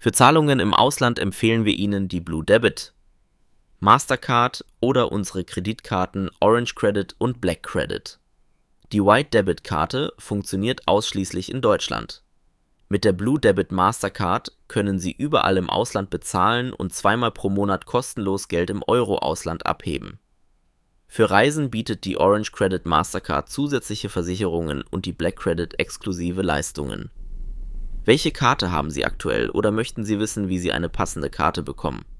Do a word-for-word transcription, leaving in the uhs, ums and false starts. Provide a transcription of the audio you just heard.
Für Zahlungen im Ausland empfehlen wir Ihnen die Blue Debit, Mastercard oder unsere Kreditkarten Orange Credit und Black Credit. Die White Debit Karte funktioniert ausschließlich in Deutschland. Mit der Blue Debit Mastercard können Sie überall im Ausland bezahlen und zweimal pro Monat kostenlos Geld im Euro-Ausland abheben. Für Reisen bietet die Orange Credit Mastercard zusätzliche Versicherungen und die Black Credit exklusive Leistungen. Welche Karte haben Sie aktuell oder möchten Sie wissen, wie Sie eine passende Karte bekommen?